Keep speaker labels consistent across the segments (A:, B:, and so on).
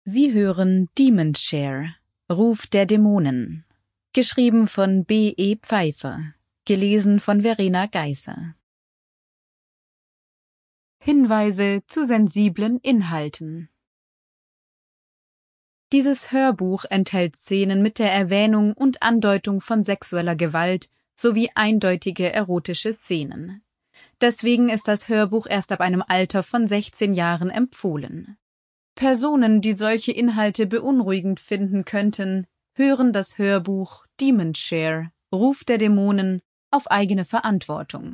A: Sie hören Demonshare, Ruf der Dämonen, geschrieben von B.E. Pfeiffer, gelesen von Verena Geisser. Hinweise zu sensiblen Inhalten. Dieses Hörbuch enthält Szenen mit der Erwähnung und Andeutung von sexueller Gewalt sowie eindeutige erotische Szenen. Deswegen ist das Hörbuch erst ab einem Alter von 16 Jahren empfohlen. Personen, die solche Inhalte beunruhigend finden könnten, hören das Hörbuch Demonshare, Ruf der Dämonen, auf eigene Verantwortung.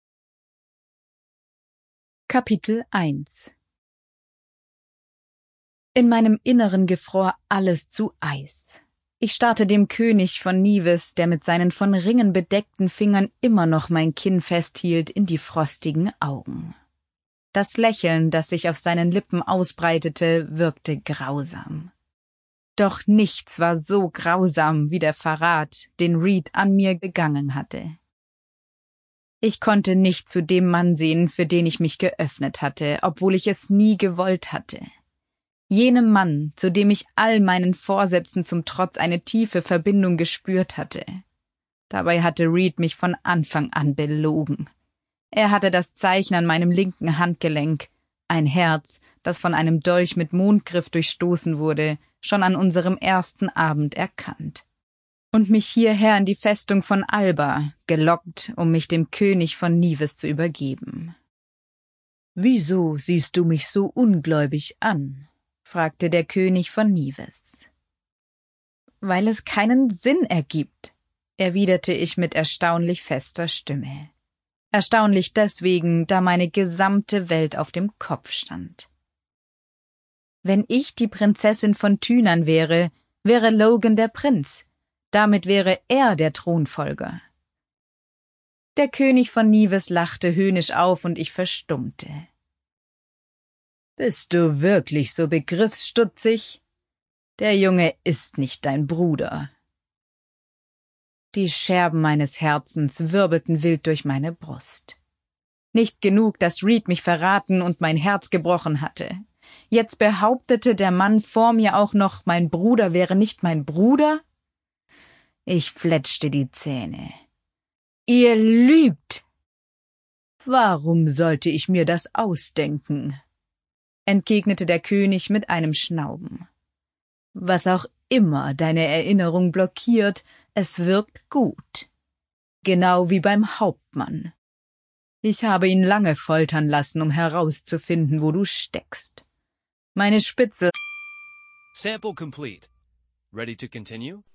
A: Kapitel 1. In meinem Inneren gefror alles zu Eis. Ich starrte dem König von Nives, der mit seinen von Ringen bedeckten Fingern immer noch mein Kinn festhielt, in die frostigen Augen. Das Lächeln, das sich auf seinen Lippen ausbreitete, wirkte grausam. Doch nichts war so grausam wie der Verrat, den Reed an mir begangen hatte. Ich konnte nicht zu dem Mann sehen, für den ich mich geöffnet hatte, obwohl ich es nie gewollt hatte. Jenem Mann, zu dem ich all meinen Vorsätzen zum Trotz eine tiefe Verbindung gespürt hatte. Dabei hatte Reed mich von Anfang an belogen. Er hatte das Zeichen an meinem linken Handgelenk, ein Herz, das von einem Dolch mit Mondgriff durchstoßen wurde, schon an unserem ersten Abend erkannt. Und mich hierher in die Festung von Alba gelockt, um mich dem König von Nives zu übergeben. »Wieso siehst du mich so ungläubig an?« fragte der König von Nives. »Weil es keinen Sinn ergibt«, erwiderte ich mit erstaunlich fester Stimme. Erstaunlich deswegen, da meine gesamte Welt auf dem Kopf stand. Wenn ich die Prinzessin von Thynan wäre, wäre Logan der Prinz. Damit wäre er der Thronfolger. Der König von Nives lachte höhnisch auf und ich verstummte. »Bist du wirklich so begriffsstutzig? Der Junge ist nicht dein Bruder.« Die Scherben meines Herzens wirbelten wild durch meine Brust. Nicht genug, dass Reed mich verraten und mein Herz gebrochen hatte. Jetzt behauptete der Mann vor mir auch noch, mein Bruder wäre nicht mein Bruder? Ich fletschte die Zähne. »Ihr lügt!« »Warum sollte ich mir das ausdenken?« entgegnete der König mit einem Schnauben. »Was auch immer deine Erinnerung blockiert, es wirkt gut. Genau wie beim Hauptmann. Ich habe ihn lange foltern lassen, um herauszufinden, wo du steckst. Meine Spitzel...«
B: Sample complete. Ready to continue?